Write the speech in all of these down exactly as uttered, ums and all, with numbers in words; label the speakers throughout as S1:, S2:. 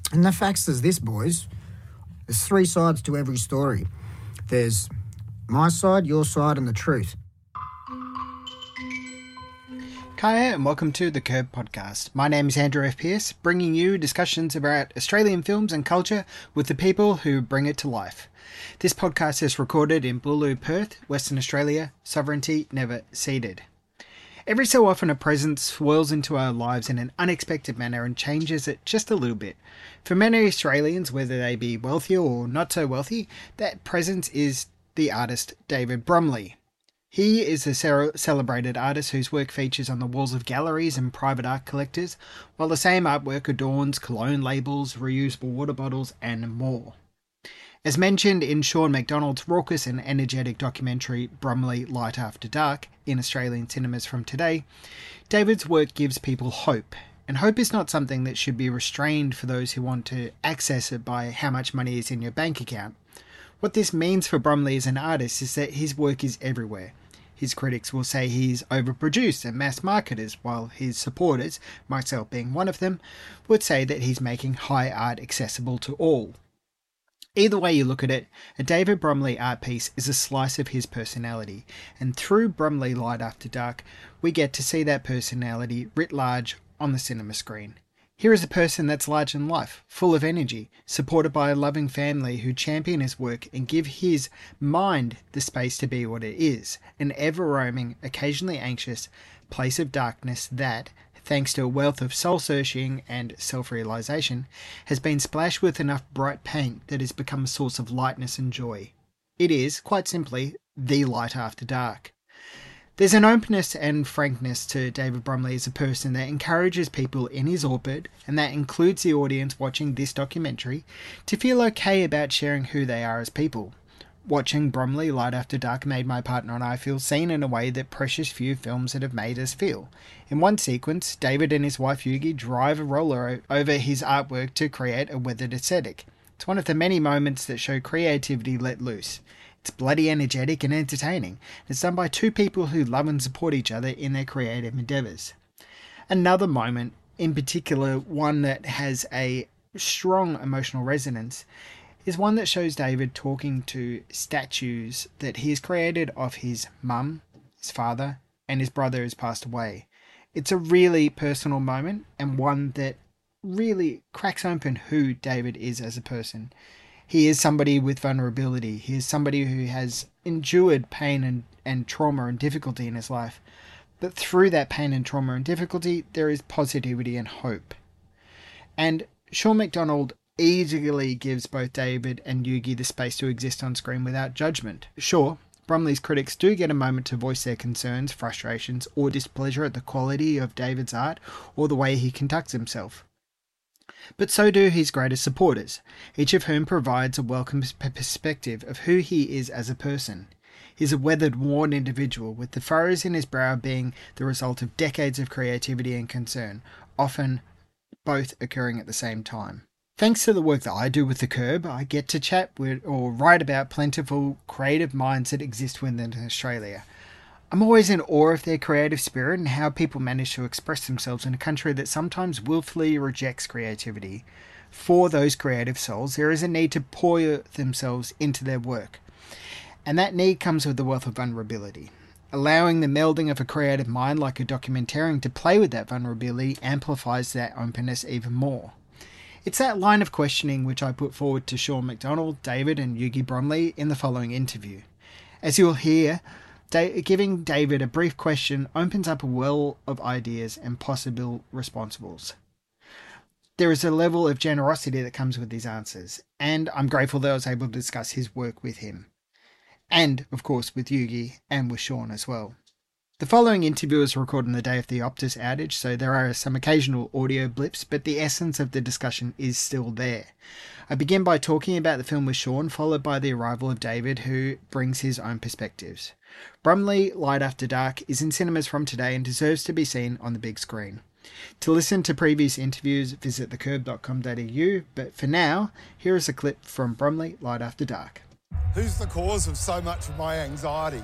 S1: And the facts is this, boys. There's three sides to every story. There's my side, your side, and the truth.
S2: Kaya, and welcome to the Curb Podcast. My name is Andrew F. Pearce, bringing you discussions about Australian films and culture with the people who bring it to life. This podcast is recorded in Booloo, Perth, Western Australia, sovereignty never ceded. Every so often a presence swirls into our lives in an unexpected manner and changes it just a little bit. For many Australians, whether they be wealthy or not so wealthy, that presence is the artist David Bromley. He is a celebrated artist whose work features on the walls of galleries and private art collectors, while the same artwork adorns cologne labels, reusable water bottles, and more. As mentioned in Sean McDonald's raucous and energetic documentary Bromley Light After Dark in Australian cinemas from today, David's work gives people hope. And hope is not something that should be restrained for those who want to access it by how much money is in your bank account. What this means for Bromley as an artist is that his work is everywhere. His critics will say he's overproduced and mass-marketed, while his supporters, myself being one of them, would say that he's making high art accessible to all. Either way you look at it, a David Bromley art piece is a slice of his personality, and through Bromley Light After Dark, we get to see that personality writ large on the cinema screen. Here is a person that's large in life, full of energy, supported by a loving family who champion his work and give his mind the space to be what it is, an ever-roaming, occasionally anxious place of darkness that, thanks to a wealth of soul-searching and self-realization, has been splashed with enough bright paint that has become a source of lightness and joy. It is, quite simply, the light after dark. There's an openness and frankness to David Bromley as a person that encourages people in his orbit, and that includes the audience watching this documentary, to feel okay about sharing who they are as people. Watching Bromley Light After Dark made my partner and I feel seen in a way that precious few films that have made us feel. In one sequence, David and his wife Yugi drive a roller over his artwork to create a weathered aesthetic. It's one of the many moments that show creativity let loose. It's bloody energetic and entertaining. It's done by two people who love and support each other in their creative endeavours. Another moment, in particular one that has a strong emotional resonance, is one that shows David talking to statues that he has created of his mum, his father, and his brother who's passed away. It's a really personal moment, and one that really cracks open who David is as a person. He is somebody with vulnerability. He is somebody who has endured pain and, and trauma and difficulty in his life. But through that pain and trauma and difficulty, there is positivity and hope. And Sean McDonald easily gives both David and Yugi the space to exist on screen without judgment. Sure, Bromley's critics do get a moment to voice their concerns, frustrations, or displeasure at the quality of David's art or the way he conducts himself. But so do his greatest supporters, each of whom provides a welcome perspective of who he is as a person. He's a weathered, worn individual, with the furrows in his brow being the result of decades of creativity and concern, often both occurring at the same time. Thanks to the work that I do with The Curb, I get to chat with or write about plentiful, creative minds that exist within Australia. I'm always in awe of their creative spirit and how people manage to express themselves in a country that sometimes willfully rejects creativity. For those creative souls, there is a need to pour themselves into their work. And that need comes with the wealth of vulnerability. Allowing the melding of a creative mind like a documentarian to play with that vulnerability amplifies that openness even more. It's that line of questioning which I put forward to Sean McDonald, David and Yugi Bromley in the following interview. As you'll hear, Da- giving David a brief question opens up a well of ideas and possible responsibles. There is a level of generosity that comes with his answers, and I'm grateful that I was able to discuss his work with him. And, of course, with Yugi and with Sean as well. The following interview was recorded on the day of the Optus outage, so there are some occasional audio blips, but the essence of the discussion is still there. I begin by talking about the film with Sean, followed by the arrival of David, who brings his own perspectives. Bromley Light After Dark is in cinemas from today and deserves to be seen on the big screen. To listen to previous interviews, visit the curb dot com dot a u, but for now, here is a clip from Bromley Light After Dark.
S3: Who's the cause of so much of my anxiety?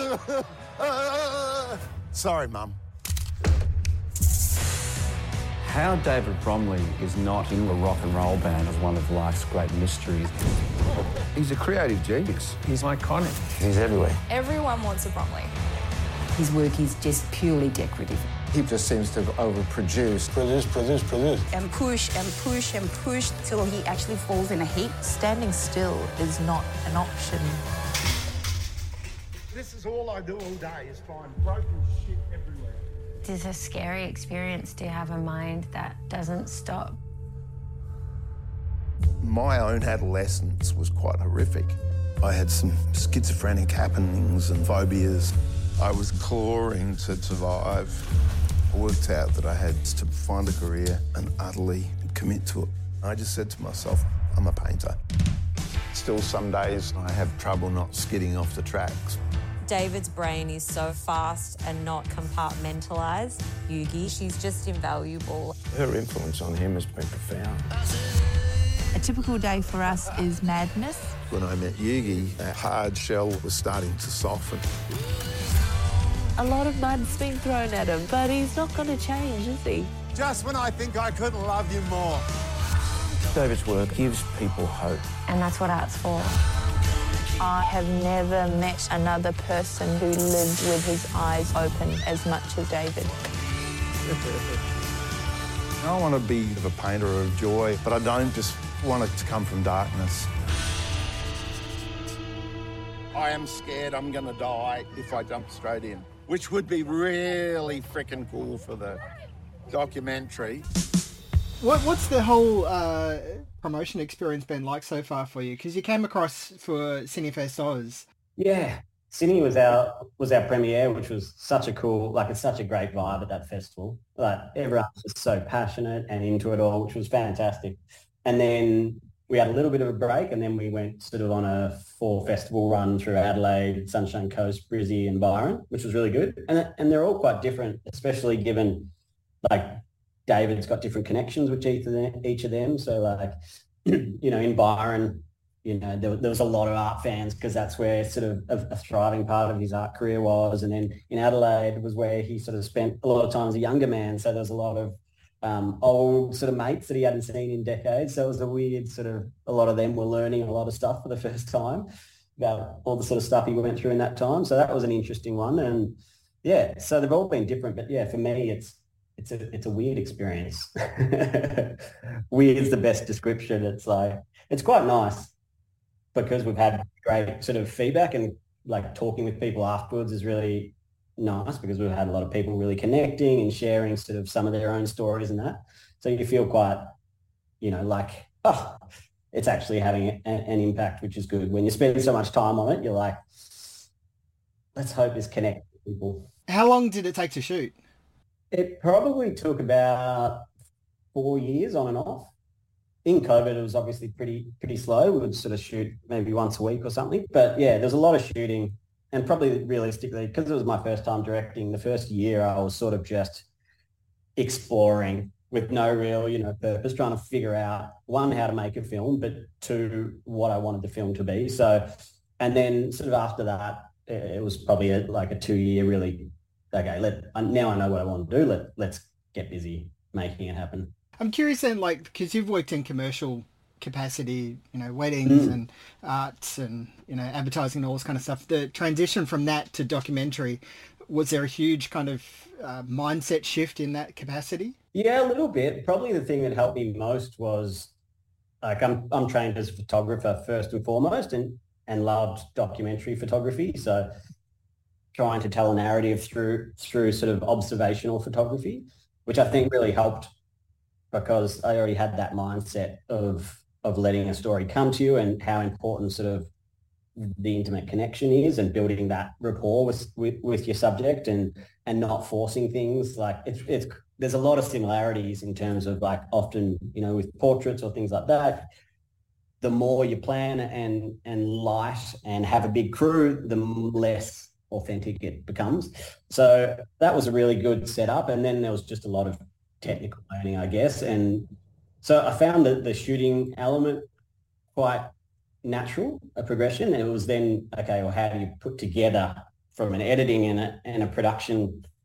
S3: Sorry, Mum.
S4: How David Bromley is not in the rock and roll band is one of life's great mysteries.
S5: He's a creative genius.
S4: He's iconic.
S5: He's everywhere.
S6: Everyone wants a Bromley.
S7: His work is just purely decorative.
S5: He just seems to overproduce.
S3: Produce, produce, produce.
S7: And push and push and push till he actually falls in a heap.
S8: Standing still is not an option.
S9: This is all I do all day, is find broken shit everywhere.
S10: It is a scary experience to have a mind that doesn't stop.
S5: My own adolescence was quite horrific. I had some schizophrenic happenings and phobias. I was clawing to survive. I worked out that I had to find a career and utterly commit to it. I just said to myself, I'm a painter. Still some days I have trouble not skidding off the tracks.
S11: David's brain is so fast and not compartmentalised. Yugi, she's just invaluable.
S5: Her influence on him has been profound.
S8: A typical day for us is madness.
S5: When I met Yugi, that hard shell was starting to soften.
S12: A lot of mud's been thrown at him, but he's not going to change, is he?
S3: Just when I think I couldn't love you more.
S4: David's work gives people hope.
S10: And that's what art's for.
S8: I have never met another person who lives with his eyes open as much as David.
S5: I want to be a painter of joy, but I don't just want it to come from darkness. I am scared I'm going to die if I jump straight in, which would be really freaking cool for the documentary.
S2: What What's the whole uh, promotion experience been like so far for you? Because you came across for Cinefest Oz.
S13: Yeah, Cine was our was our premiere, which was such a cool, like it's such a great vibe at that festival. Like everyone was so passionate and into it all, which was fantastic. And then we had a little bit of a break, and then we went sort of on a four festival run through Adelaide, Sunshine Coast, Brizzy, and Byron, which was really good. And and they're all quite different, especially given like David's got different connections with each of them. Each of them. So like, you know, in Byron, you know, there, there was a lot of art fans because that's where sort of a, a thriving part of his art career was. And then in Adelaide was where he sort of spent a lot of time as a younger man. So there was a lot of um, old sort of mates that he hadn't seen in decades. So it was a weird sort of, a lot of them were learning a lot of stuff for the first time about all the sort of stuff he went through in that time. So that was an interesting one. And yeah, so they've all been different. But yeah, for me, it's, It's a it's a weird experience. Weird is the best description. It's like it's quite nice because we've had great sort of feedback, and like talking with people afterwards is really nice because we've had a lot of people really connecting and sharing sort of some of their own stories and that. So you feel quite, you know, like, oh, it's actually having a, an impact, which is good. When you spend so much time on it, you're like, let's hope this connects with people.
S2: How long did it take to shoot?
S13: It probably took about four years on and off. In COVID, it was obviously pretty pretty slow. We would sort of shoot maybe once a week or something. But yeah, there's a lot of shooting, and probably realistically, because it was my first time directing, the first year I was sort of just exploring with no real, you know, purpose, trying to figure out, one, how to make a film, but two, what I wanted the film to be. So, and then sort of after that, it was probably a, like a two-year really, okay, let now I know what I want to do. Let let's get busy making it happen.
S2: I'm curious then, like, because you've worked in commercial capacity, you know, weddings mm. and arts and, you know, advertising and all this kind of stuff. The transition from that to documentary, was there a huge kind of uh, mindset shift in that capacity?
S13: Yeah, a little bit. Probably the thing that helped me most was, like, I'm I'm trained as a photographer first and foremost, and and loved documentary photography. So trying to tell a narrative through through sort of observational photography, which I think really helped because I already had that mindset of of letting a story come to you and how important sort of the intimate connection is and building that rapport with with, with your subject and and not forcing things. Like it's it's there's a lot of similarities in terms of like often, you know, with portraits or things like that. The more you plan and and light and have a big crew, the less authentic it becomes. So that was a really good setup. And then there was just a lot of technical learning, I guess. And so I found that the shooting element quite natural, a progression. And it was then, okay, well, how do you put together from an editing and a, and a production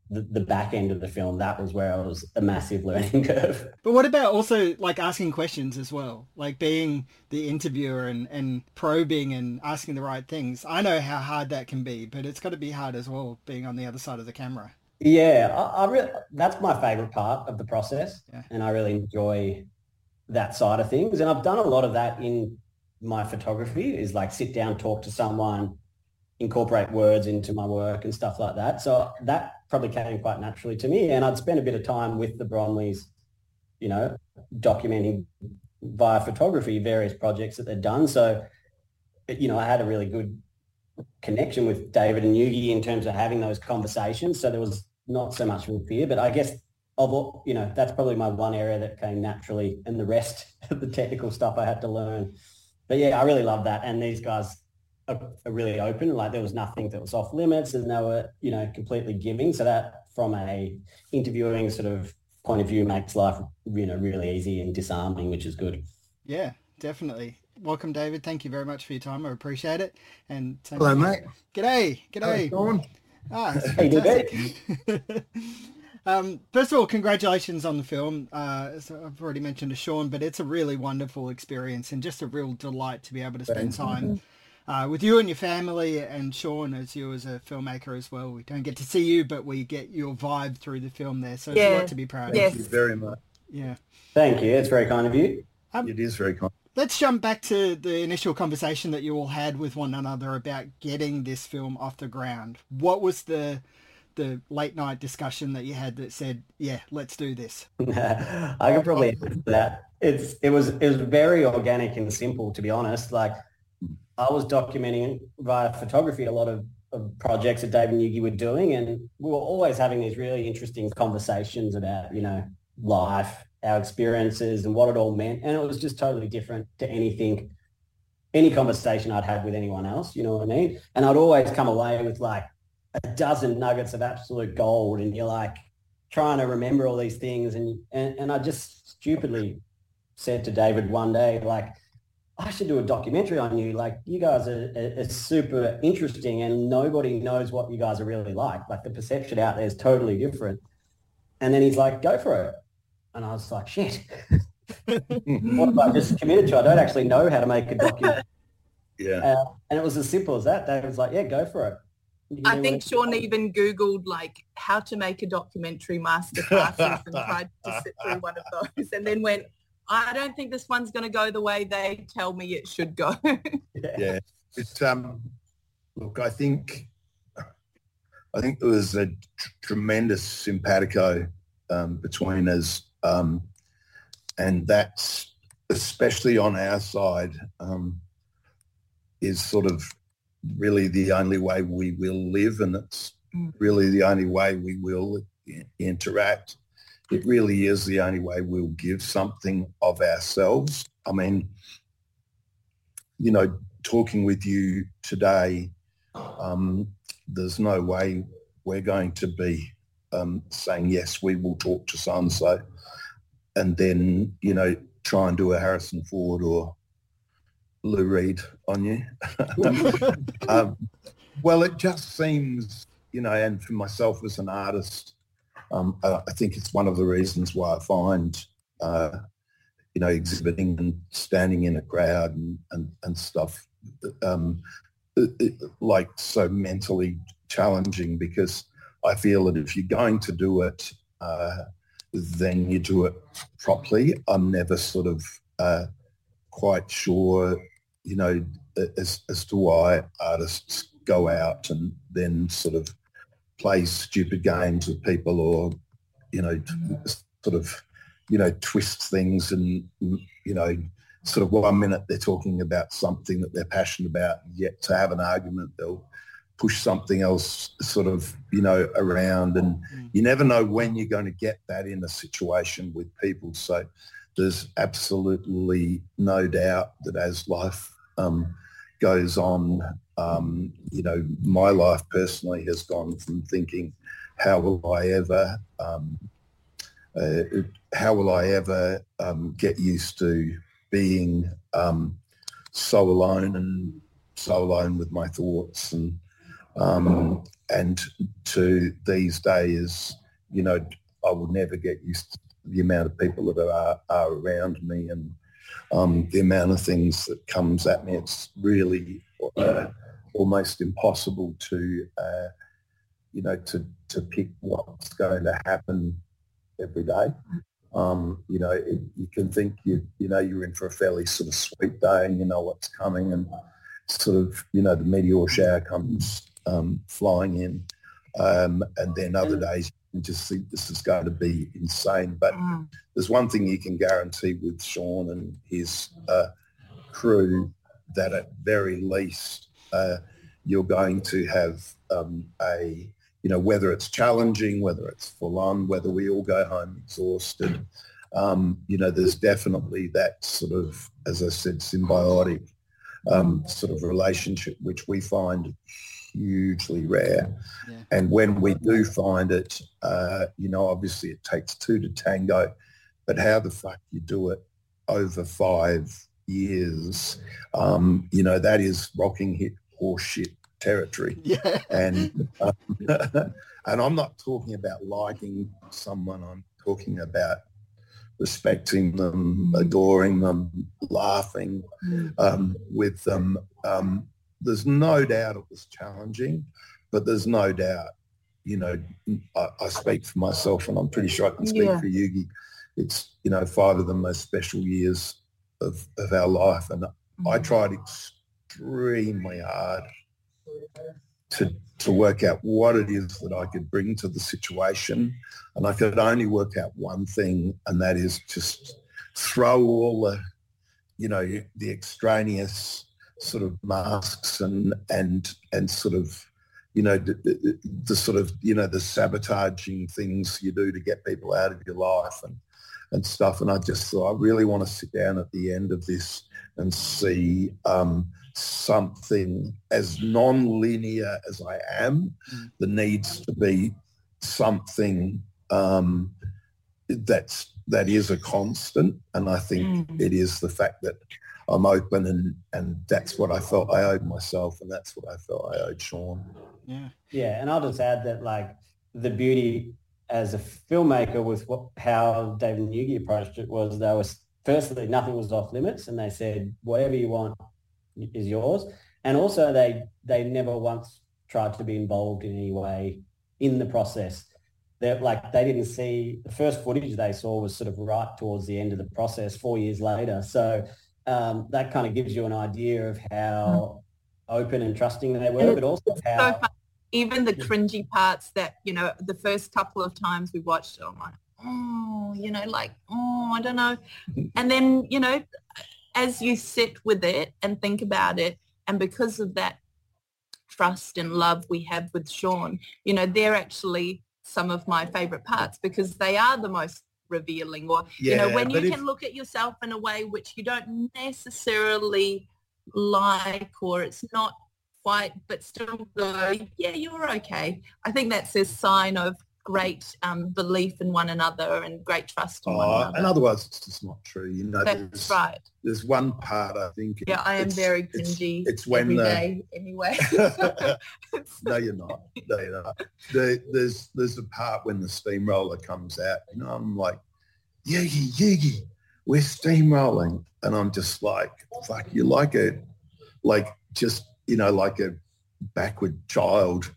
S13: the, the back end of the film, that was where I was a massive learning curve.
S2: But what about also like asking questions as well, like being the interviewer and, and probing and asking the right things? I know how hard that can be, but it's got to be hard as well being on the other side of the camera.
S13: Yeah, I, I really, that's my favorite part of the process.
S2: Yeah.
S13: And I really enjoy that side of things. And I've done a lot of that in my photography, is like sit down, talk to someone, incorporate words into my work and stuff like that. So that probably came quite naturally to me. And I'd spent a bit of time with the Bromleys, you know, documenting via photography various projects that they'd done. So, you know, I had a really good connection with David and Yugi in terms of having those conversations. So there was not so much of a fear, but I guess of all, you know, that's probably my one area that came naturally, and the rest of the technical stuff I had to learn. But yeah, I really love that. And these guys are, are really open. Like there was nothing that was off limits, and they were, you know, completely giving. So that from a interviewing sort of point of view makes life, you know, really easy and disarming, which is good.
S2: Yeah, definitely. Welcome, David. Thank you very much for your time. I appreciate it. And
S1: hello, mate.
S2: G'day. G'day.
S1: How's
S2: Ah, it's
S13: Hey,
S2: fantastic. um, first of all, congratulations on the film. Uh, so I've already mentioned to Sean, but it's a really wonderful experience and just a real delight to be able to spend time uh, with you and your family, and Sean as you as a filmmaker as well. We don't get to see you, but we get your vibe through the film there. So it's
S12: Yeah.
S2: a lot to be proud
S12: Yes.
S2: of.
S5: Thank you very much.
S2: Yeah.
S13: Thank you. It's very kind of you.
S2: Um,
S5: It is very kind.
S2: Let's jump back to the initial conversation that you all had with one another about getting this film off the ground. What was the the late night discussion that you had that said, yeah, let's do this?
S13: I could probably answer that. It's it was it was very organic and simple, to be honest. Like I was documenting via photography a lot of, of projects that Dave and Yugi were doing, and we were always having these really interesting conversations about, you know, life, our experiences and what it all meant. And it was just totally different to anything, any conversation I'd had with anyone else, you know what I mean? And I'd always come away with like a dozen nuggets of absolute gold, and you're like trying to remember all these things. And, and, and I just stupidly said to David one day, like, I should do a documentary on you. Like, you guys are, are, are super interesting, and nobody knows what you guys are really like. Like the perception out there is totally different. And then he's like, go for it. And I was like, shit, what have I just committed to? I don't actually know how to make a documentary.
S5: Yeah.
S13: Uh, and it was as simple as that. David was like, yeah, go for it. You
S12: I
S13: know,
S12: think
S13: when-
S12: Sean even Googled like how to make a documentary masterclasses and tried to sit through one of those, and then went, I don't think this one's going to go the way they tell me it should go.
S5: Yeah. It's um look, I think I think there was a tr- tremendous simpatico um, between us, um, and that's especially on our side um, is sort of really the only way we will live, and it's really the only way we will i- interact. It really is the only way we'll give something of ourselves. I mean, you know, talking with you today, um, there's no way we're going to be um, saying, yes, we will talk to so-and-so, and then, you know, try and do a Harrison Ford or Lou Reed on you. um, well, it just seems, you know, and for myself as an artist, um, I, I think it's one of the reasons why I find, uh, you know, exhibiting and standing in a crowd and, and, and stuff, um, it, it, like so mentally challenging, because I feel that if you're going to do it, uh, then you do it properly. I'm never sort of uh, quite sure, you know, as, as to why artists go out and then sort of play stupid games with people, or, you know, sort of, you know, twist things, and, you know, sort of one minute they're talking about something that they're passionate about, and yet to have an argument they'll push something else sort of, you know, around, and you never know when you're going to get that in a situation with people. So there's absolutely no doubt that as life um, goes on, um, you know, my life personally has gone from thinking, how will I ever, um, uh, how will I ever um, get used to being um, so alone and so alone with my thoughts, and Um, and to these days, you know, I will never get used to the amount of people that are, are around me and um, the amount of things that comes at me. It's really uh, almost impossible to, uh, you know, to, to pick what's going to happen every day. Um, you know, it, you can think you, you know, you're in for a fairly sort of sweet day and you know what's coming, and sort of, you know, the meteor shower comes um, flying in, um, and then other days you just think this is going to be insane. But mm. there's one thing you can guarantee with Sean and his uh, crew, that at very least uh, you're going to have um, a, you know, whether it's challenging, whether it's full on, whether we all go home exhausted, um, you know, there's definitely that sort of, as I said, symbiotic um, sort of relationship, which we find hugely rare. Yeah. And when we do find it, uh, you know, obviously it takes two to tango, but how the fuck you do it over five years, um, you know, that is rocking hit horse shit territory.
S2: Yeah.
S5: And um, and I'm not talking about liking someone. I'm talking about respecting them, adoring them, laughing um, with them. Um, there's no doubt it was challenging, but there's no doubt, you know, I, I speak for myself, and I'm pretty sure I can speak yeah. for Yugi. It's, you know, five of the most special years of, of our life, and mm-hmm. I tried extremely hard to to work out what it is that I could bring to the situation, and I could only work out one thing, and that is just throw all the, you know, the extraneous sort of masks and and and sort of, you know, the, the, the sort of, you know, the sabotaging things you do to get people out of your life and and stuff. And I just thought, I really want to sit down at the end of this and see um, something as non-linear as I am. Mm. There needs to be something um, that's that is a constant, and I think mm. it is the fact that I'm open, and and that's what I felt I owed myself, and that's what I felt I owed Sean.
S2: Yeah,
S13: yeah, and I'll just add that, like, the beauty as a filmmaker with what, how David and Yugi approached it was, they was firstly, nothing was off limits, and they said whatever you want is yours. And also they they never once tried to be involved in any way in the process. They're like, they didn't see, the first footage they saw was sort of right towards the end of the process four years later. So um, that kind of gives you an idea of how open and trusting they were, but also how... So
S12: even the cringy parts that, you know, the first couple of times we watched it, I'm like, oh, you know, like, oh, I don't know. And then, you know, as you sit with it and think about it, and because of that trust and love we have with Sean, you know, they're actually some of my favourite parts, because they are the most revealing, or, yeah, you know, when you can if... look at yourself in a way which you don't necessarily like, or it's not quite, but still go, yeah, you're okay. I think that's a sign of great um, belief in one another and great trust in oh, one another.
S5: And otherwise it's just not true. You know,
S12: that's
S5: there's,
S12: right.
S5: There's one part, I think.
S12: Yeah, I am very cringy it's, it's when every
S5: the,
S12: day anyway.
S5: No, you're not. No, you're not. The, there's, there's a part when the steamroller comes out, you know, I'm like, Yugi, Yugi, we're steamrolling. And I'm just like, fuck, you like it, like just, you know, like a backward child.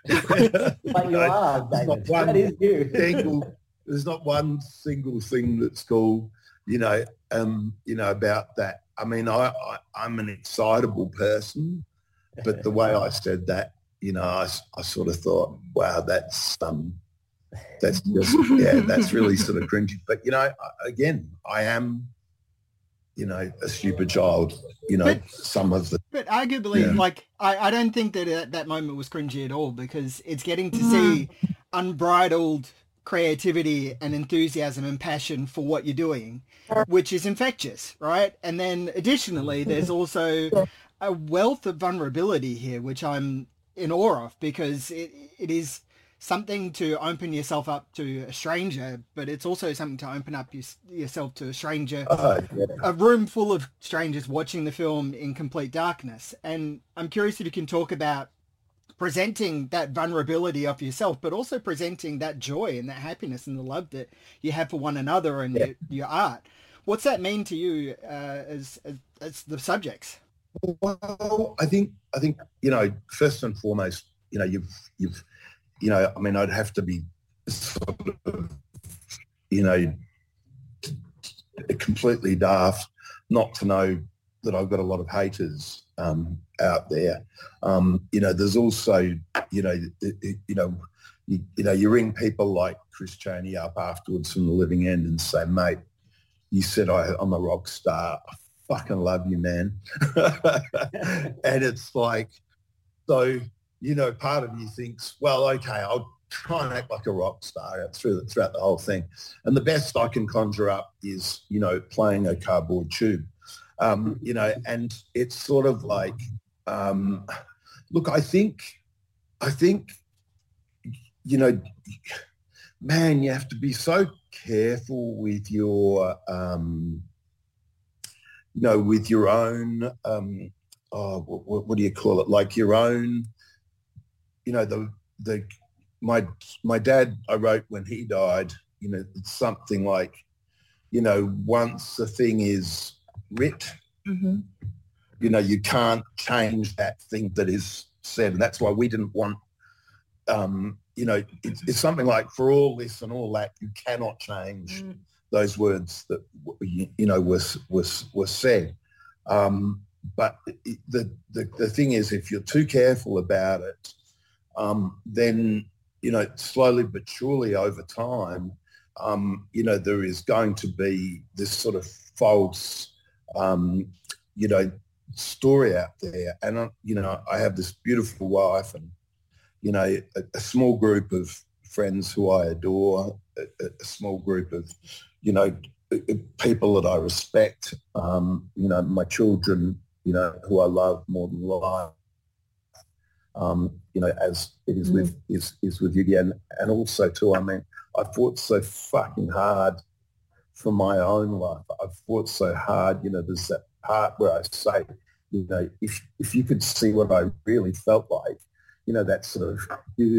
S13: But you are, David. That is you.
S5: Single, there's not one single thing that's cool, you know, um, you know, about that. I mean, I, I, I'm an excitable person, but the way I said that, you know, I, I sort of thought, wow, that's um, that's just, yeah, that's really sort of cringy. But, you know, I, again, I am, you know, a stupid child, you know, but, some of the...
S2: But arguably, yeah. like, I, I don't think that uh, that moment was cringy at all, because it's getting to see unbridled creativity and enthusiasm and passion for what you're doing, which is infectious, right? And then additionally, there's also a wealth of vulnerability here, which I'm in awe of, because it it is something to open yourself up to a stranger, but it's also something to open up your, yourself to a stranger, oh, yeah. a room full of strangers watching the film in complete darkness. And I'm curious if you can talk about presenting that vulnerability of yourself, but also presenting that joy and that happiness and the love that you have for one another and yeah. your, your art. What's that mean to you uh, as, as as the subjects?
S6: Well, I think I think you know, first and foremost, you know, you've you've you know, I mean, I'd have to be sort of, you know, completely daft not to know that I've got a lot of haters um, out there. Um, you know, there's also, you know, it, it, you know, you, you know, you ring people like Chris Chaney up afterwards from the living end and say, mate, you said I, I'm a rock star. I fucking love you, man. And it's like, so, you know, part of you thinks, well, okay, I'll try and act like a rock star through the, throughout the whole thing. And the best I can conjure up is, you know, playing a cardboard tube. Um, you know, and it's sort of like, um, look, I think, I think, you know, man, you have to be so careful with your, um, you know, with your own, um, oh, what, what do you call it? Like your own, you know, the, the, my, my dad, I wrote when he died, you know, it's something like, you know, once the thing is writ, mm-hmm. you know, you can't change that thing that is said. And that's why we didn't want, um, you know, it's, it's something like, for all this and all that, you cannot change mm. those words that, you, you know, were, were, were said. Um, but the, the, the thing is, if you're too careful about it, um, then, you know, slowly but surely over time, um, you know, there is going to be this sort of false, um, you know, story out there. And, uh, you know, I have this beautiful wife and, you know, a, a small group of friends who I adore, a, a small group of, you know, people that I respect, um, you know, my children, you know, who I love more than life, um, you know, as it is mm. with is, is with you. And, and also, too, I mean, I fought so fucking hard for my own life. I've fought so hard, you know, there's that part where I say, you know, if if you could see what I really felt like, you know, that sort of,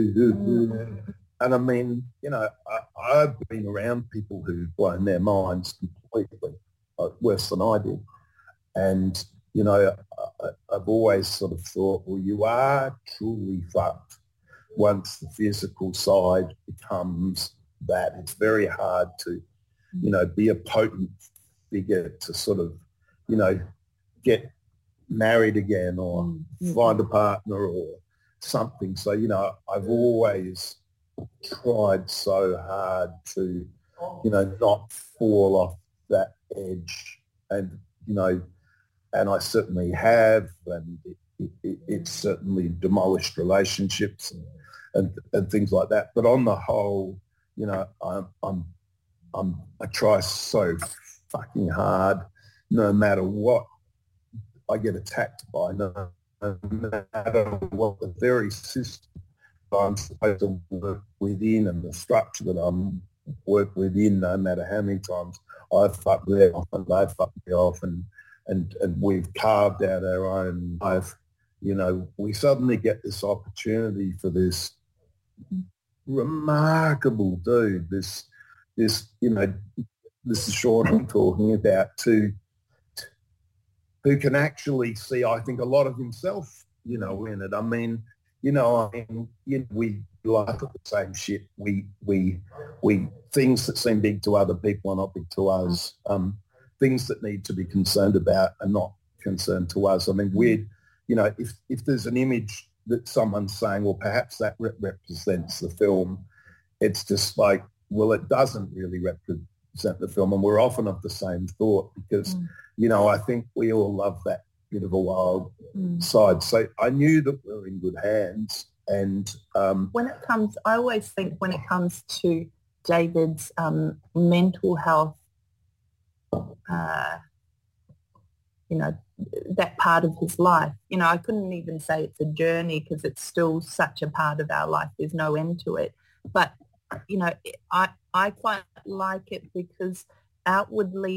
S6: mm. and I mean, you know, I, I've been around people who've blown their minds completely, uh, worse than I did. And, you know, I, I've always sort of thought, well, you are truly fucked once the physical side becomes that. It's very hard to, you know, be a potent figure to sort of, you know, get married again or mm-hmm. find a partner or something. So, you know, I've always tried so hard to, you know, not fall off that edge. And, you know, and I certainly have, and it, it, it's certainly demolished relationships and, and, and things like that. But on the whole, you know, I'm, I'm, I'm, I try so fucking hard, no matter what I get attacked by, no, no matter what the very system I'm supposed to work within and the structure that I'm work within, no matter how many times I've fucked them off and they've fucked me off, and, and, and we've carved out our own life, you know, we suddenly get this opportunity for this remarkable dude, this, this, you know, this is Sean I'm talking about, to, who can actually see, I think, a lot of himself, you know, in it. I mean, you know, I mean, you know, we laugh at the same shit. We, we, we, things that seem big to other people are not big to us. Um, things that need to be concerned about are not concerned to us. I mean, weird, you know, if, if there's an image that someone's saying, well, perhaps that re- represents the film, it's just like, well, it doesn't really represent the film. And we're often of the same thought because, mm. you know, I think we all love that bit of a wild mm. side. So I knew that we were in good hands. And um,
S12: when it comes, I always think when it comes to David's um, mental health, uh, you know, that part of his life, you know, I couldn't even say it's a journey because it's still such a part of our life. There's no end to it. But, you know, I, I quite like it because outwardly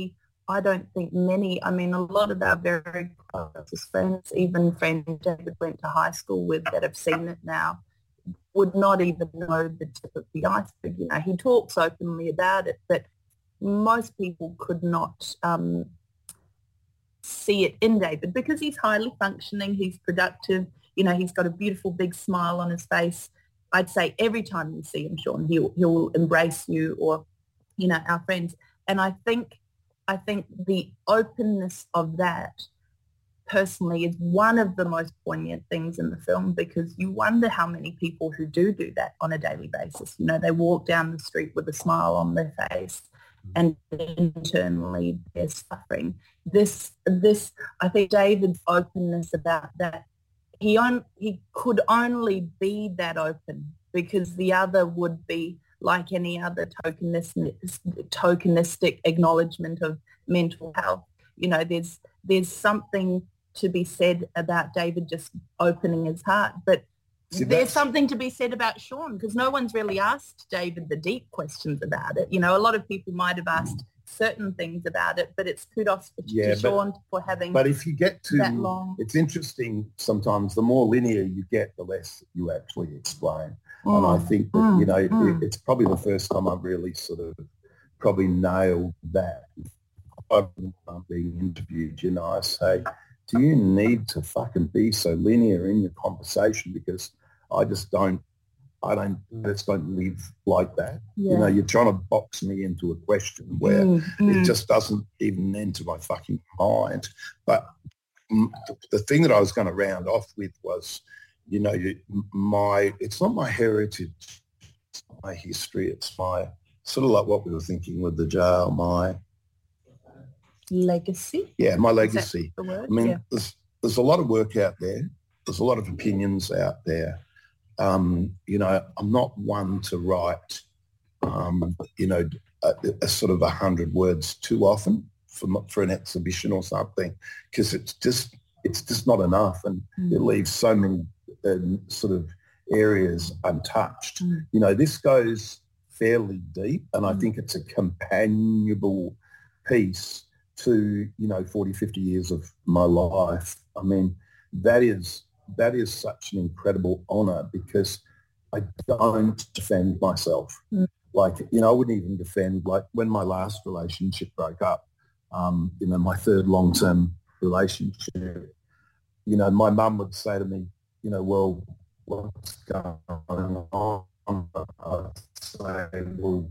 S12: I don't think many, I mean, a lot of our very closest friends, even friends David went to high school with that have seen it now, would not even know the tip of the iceberg. You know, he talks openly about it, but most people could not um, see it in David because he's highly functioning, he's productive, you know, he's got a beautiful big smile on his face. I'd say every time you see him, Sean, he'll, he'll embrace you or, you know, our friends. And I think, I think the openness of that personally is one of the most poignant things in the film, because you wonder how many people who do do that on a daily basis. You know, they walk down the street with a smile on their face and internally they're suffering. This, this, I think David's openness about that, he, on, he could only be that open because the other would be like any other tokenistic, tokenistic acknowledgement of mental health. You know, there's there's something to be said about David just opening his heart, but See, there's something to be said about Sean, because no one's really asked David the deep questions about it. You know, a lot of people might have asked certain things about it, but it's kudos for,
S6: yeah,
S12: to
S6: but,
S12: Sean for having
S6: But if you get to,
S12: that long.
S6: It's interesting sometimes, the more linear you get, the less you actually explain.
S12: Mm.
S6: And I think that,
S12: Mm.
S6: you know,
S12: Mm.
S6: it, it's probably the first time I've really sort of probably nailed that. I'm being interviewed, you know, I say, do you need to fucking be so linear in your conversation? Because I just don't, I don't, I just don't live like that.
S12: Yeah.
S6: You know, you're trying to box me into a question where
S12: Mm, mm.
S6: it just doesn't even enter my fucking mind. But mm, the thing that I was going to round off with was, you know, you- my, it's not my heritage, it's not my history, it's my, sort of like what we were thinking with the jail, my,
S12: Legacy?
S6: yeah, my
S12: Is that
S6: legacy.
S12: the word?
S6: I mean,
S12: Yeah.
S6: there's, there's a lot of work out there. There's a lot of opinions out there. Um, you know, I'm not one to write, um, you know, a, a sort of a hundred words too often for for an exhibition or something, because it's just it's just not enough, and
S12: Mm.
S6: it leaves so many um, sort of areas untouched.
S12: Mm.
S6: You know, this goes fairly deep, and I
S12: Mm.
S6: think it's a companionable piece to, you know, forty, fifty years of my life. I mean, that is that is such an incredible honour, because I don't defend myself.
S12: Mm.
S6: Like, you know, I wouldn't even defend, like when my last relationship broke up, um, you know, my third long-term relationship, you know, my mum would say to me, you know, well, what's going on? I'd say, well,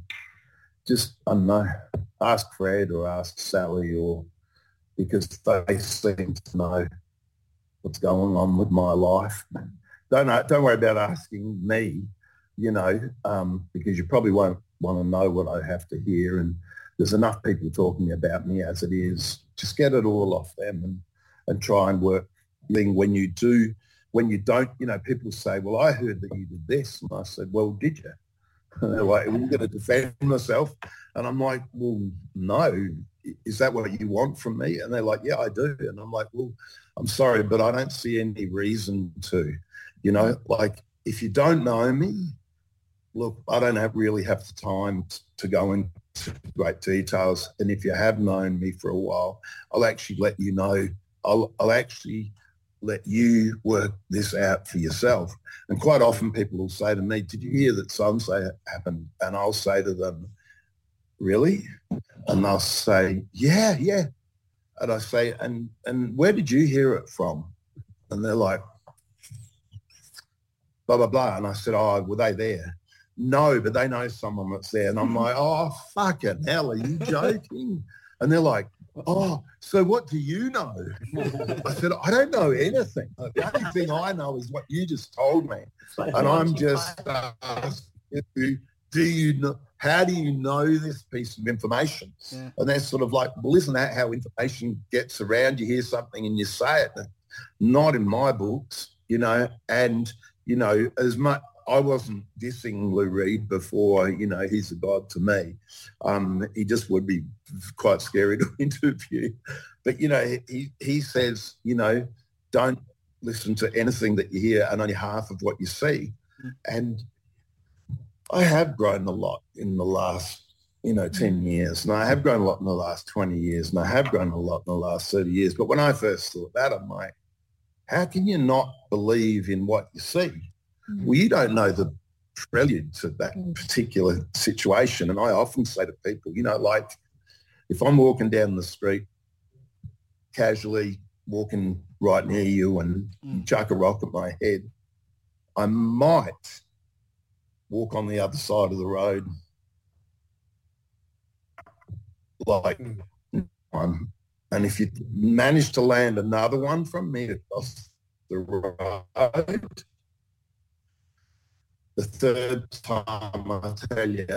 S6: just, I don't know, ask Fred or ask Sally, or because they seem to know what's going on with my life. Don't know, don't worry about asking me, you know, um, because you probably won't want to know what I have to hear. And there's enough people talking about me as it is. Just get it all off them and, and try and work. When you do, when you don't, you know, people say, well, I heard that you did this. And I said, well, did you? And they're like, we're going to defend myself. And I'm like, well, no. Is that what you want from me? And they're like, yeah, I do. And I'm like, well, I'm sorry, but I don't see any reason to. You know, like, if you don't know me, look, I don't have really have the time t- to go into great details. And if you have known me for a while, I'll actually let you know. I'll, I'll actually let you work this out for yourself. And quite often people will say to me, did you hear that so-and-so happened? And I'll say to them, really? And they'll say, yeah, yeah. And I say, and and where did you hear it from? And they're like, blah, blah, blah. And I said, oh, were they there? No, but they know someone that's there. And I'm like, oh, fucking hell, are you joking? And they're like, oh, so what do you know? I said, I don't know anything. The only thing I know is what you just told me. And I'm just asking you, do you know, how do you know this piece of information?
S2: Yeah.
S6: And they're sort of like, well, isn't that how information gets around? You hear something and you say it. Not in my books, you know. And, you know, as much, I wasn't dissing Lou Reed before, you know, he's a god to me. Um, he just would be quite scary to interview. But, you know, he, he says, you know, don't listen to anything that you hear and only half of what you see. Mm. And I have grown a lot in the last you know, ten years. And I have grown a lot in the last twenty years, and I have grown a lot in the last thirty years. But when I first thought that, I'm like, how can you not believe in what you see? Mm-hmm. Well, you don't know the prelude to that particular situation. And I often say to people, you know, like if I'm walking down the street, casually walking right near you and mm. chuck a rock at my head, I might walk on the other side of the road like one. And if you manage to land another one from me across the road, the third time I tell you,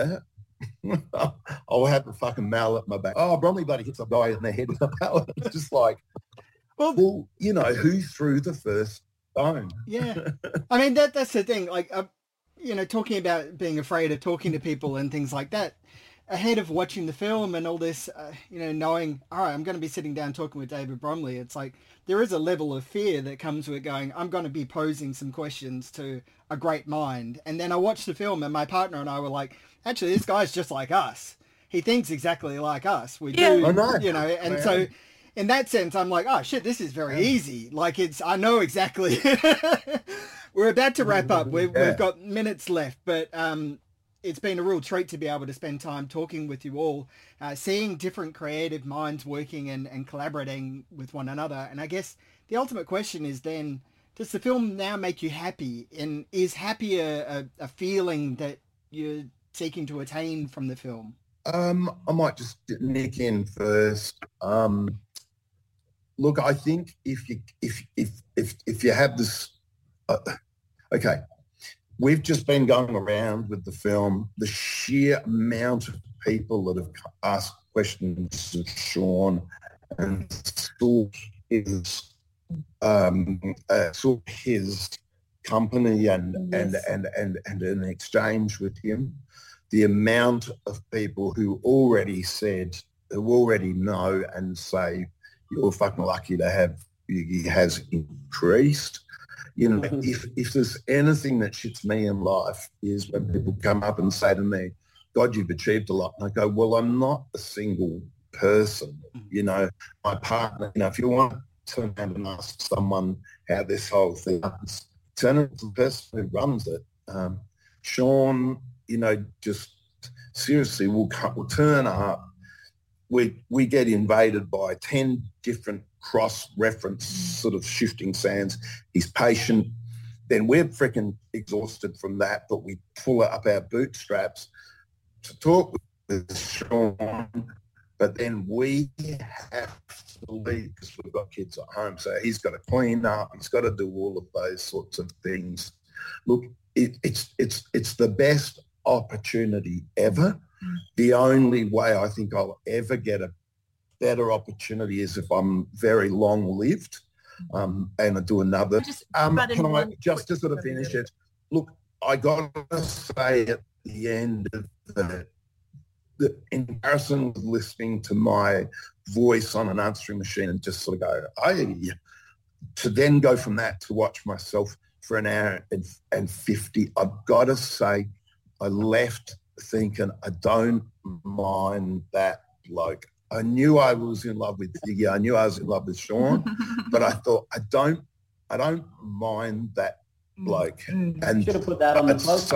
S6: I'll have the fucking mallet at my back. Oh, Bromley buddy hits a guy in the head with a mallet. It's just like, well, well, you know, who threw the first stone?
S2: Yeah. I mean, that that's the thing. Like, uh, you know, talking about being afraid of talking to people and things like that, ahead of watching the film and all this, uh, you know, knowing, all right, I'm going to be sitting down talking with David Bromley, it's like there is a level of fear that comes with going, I'm going to be posing some questions to a great mind. And then I watched the film and my partner and I were like, actually, this guy's just like us. He thinks exactly like us. We
S6: yeah,
S2: do,
S6: I know.
S2: You know, and Man. so in that sense, I'm like, oh, shit, this is very yeah. easy. Like, it's, I know exactly. We're about to wrap up. We've, yeah. we've got minutes left, but um, it's been a real treat to be able to spend time talking with you all, uh, seeing different creative minds working and, and collaborating with one another. And I guess the ultimate question is then, does the film now make you happy? And is happy a, a, a feeling that you're seeking to attain from the film?
S6: Um, I might just nick in first. Um, look, I think if you if if if if you have this, uh, okay, we've just been going around with the film. The sheer amount of people that have asked questions of Sean and saw his um, uh, saw his company and yes. and, and and and an exchange with him. The amount of people who already said, who already know and say, you're fucking lucky to have Yugi has increased. You know, mm-hmm. if, if there's anything that shits me in life is when people come up and say to me, God, you've achieved a lot. And I go, well, I'm not a single person. You know, my partner, you know, if you want to turn around and ask someone how this whole thing happens, turn it to the person who runs it. Um, Sean, you know, just seriously, we'll, we'll turn up. We we get invaded by ten different cross-reference sort of shifting sands. He's patient. Then we're freaking exhausted from that, but we pull up our bootstraps to talk with Sean. But then we have to leave because we've got kids at home. So he's got to clean up. He's got to do all of those sorts of things. Look, it, it's it's it's the best opportunity ever. The only way I think I'll ever get a better opportunity is if I'm very long-lived um, and I do another. Just, um, can I just to sort of finish it? Look, I got to say at the end of the, the in comparison with listening to my voice on an answering machine and just sort of go, hey, to then go from that to watch myself for an hour and, and fifty, I've got to say I left thinking I don't mind that bloke. I knew I was in love with Ziggy. I knew I was in love with Sean, but I thought I don't, I don't mind that bloke.
S13: Mm. And should have put that on the poster.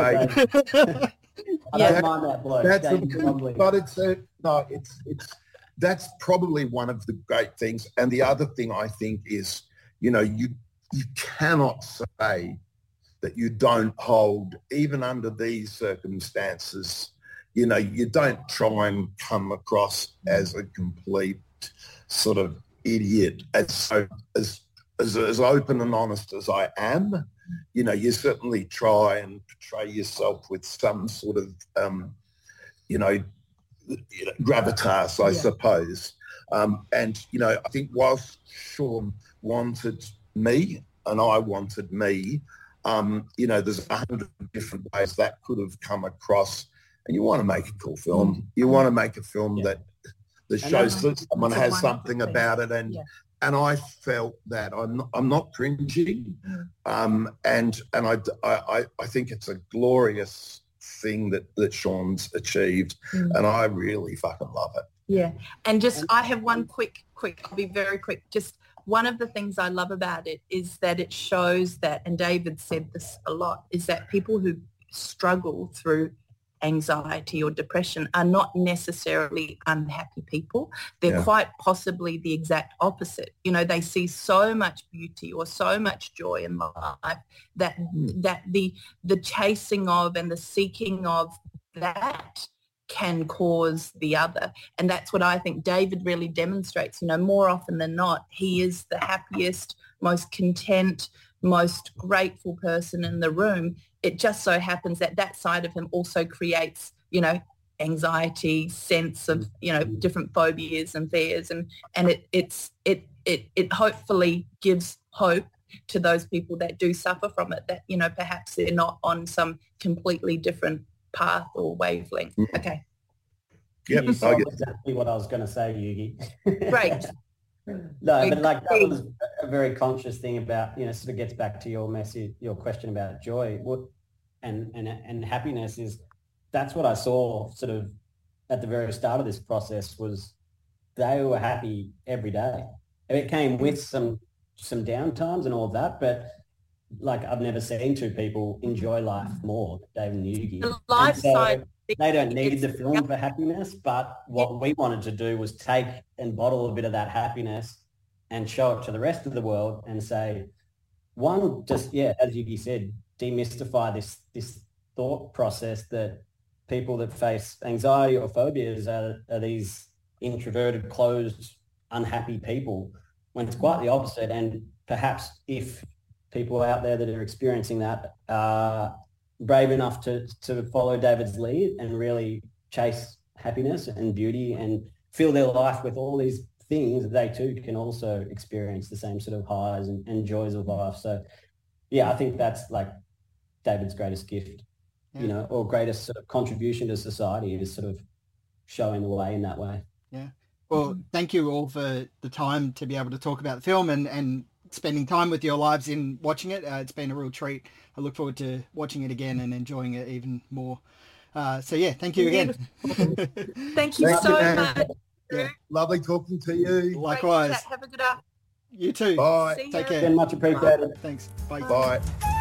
S13: I
S6: yeah,
S13: don't mind that bloke.
S6: That's a, but it's a, no, it's it's that's probably one of the great things. And the other thing I think is, you know, you you cannot say that you don't hold, even under these circumstances, you know, you don't try and come across as a complete sort of idiot. As so as as, as open and honest as I am, you know, you certainly try and portray yourself with some sort of, um, you know, you know, gravitas, I yeah. suppose. Um, and, you know, I think whilst Sean wanted me and I wanted me, Um, you know, there's a hundred different ways that could have come across. And you want to make a cool film. You want to make a film yeah. that that shows that someone has something thing. about it. And yeah. and I felt that I'm not, I'm not cringing. Um, and and I, I, I think it's a glorious thing that, that Sean's achieved, mm. and I really fucking love it.
S12: Yeah. And just, I have one quick, quick, I'll be very quick. Just one of the things I love about it is that it shows that, and David said this a lot, is that people who struggle through anxiety or depression are not necessarily unhappy people. They're yeah. quite possibly the exact opposite. You know, they see so much beauty or so much joy in life that mm. that the the chasing of and the seeking of that can cause the other. And that's what I think David really demonstrates. You know, more often than not, he is the happiest, most content, most grateful person in the room. It just so happens that that side of him also creates, you know, anxiety, sense of, you know, different phobias and fears, and and it it's it it it hopefully gives hope to those people that do suffer from it, that, you know, perhaps they're not on some completely different path or wavelength. Okay.
S6: Yep,
S13: you saw exactly what I was going to say, Yugi.
S12: Great.
S13: No, but like that was a very conscious thing about, you know, sort of gets back to your message, your question about joy what, and, and, and happiness is, that's what I saw sort of at the very start of this process, was they were happy every day. And it came with some, some downtimes and all of that, but like I've never seen two people enjoy life more than David and Yugi.
S12: The life
S13: so
S12: side.
S13: They don't need the film for happiness, but what we wanted to do was take and bottle a bit of that happiness and show it to the rest of the world and say, one, just, yeah, as Yugi said, demystify this this thought process that people that face anxiety or phobias are, are these introverted, closed, unhappy people, when it's quite the opposite. And perhaps if people out there that are experiencing that are brave enough to, to follow David's lead and really chase happiness and beauty and fill their life with all these things, they too can also experience the same sort of highs and, and joys of life. So yeah, I think that's like David's greatest gift, yeah. you know, or greatest sort of contribution to society, is sort of showing the way in that way.
S2: Yeah. Well, thank you all for the time to be able to talk about the film and, and spending time with your lives in watching it. Uh, it's been a real treat. I look forward to watching it again and enjoying it even more. Uh, so yeah, thank you again.
S12: Thank you
S6: Thank
S12: so
S6: you,
S12: much.
S6: Yeah. Lovely talking to you.
S2: Likewise.
S12: Have a good afternoon.
S2: You too.
S6: Bye.
S12: See
S2: Take
S12: you.
S2: care.
S13: Much appreciated.
S2: Thanks. Bye.
S6: Bye.